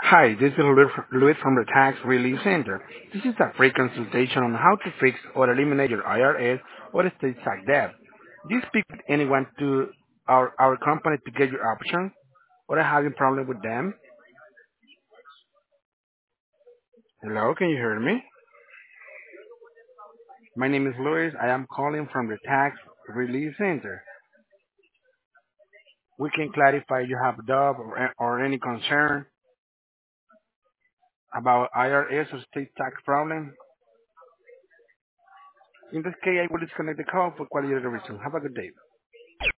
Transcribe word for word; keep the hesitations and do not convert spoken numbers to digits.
Hi, this is Luis Luis from the Tax Relief Center. This is a free consultation on how to fix or eliminate your I R S or estate tax debt. Do you speak with anyone to our, our company to get your options or are having problem with them? Hello, can you hear me? My name is Luis. I am calling from the Tax Relief Center. We can clarify you have a doubt or, or any concern about I R S or state tax problem. In this case, I will disconnect the call for quality reason. Have a good day.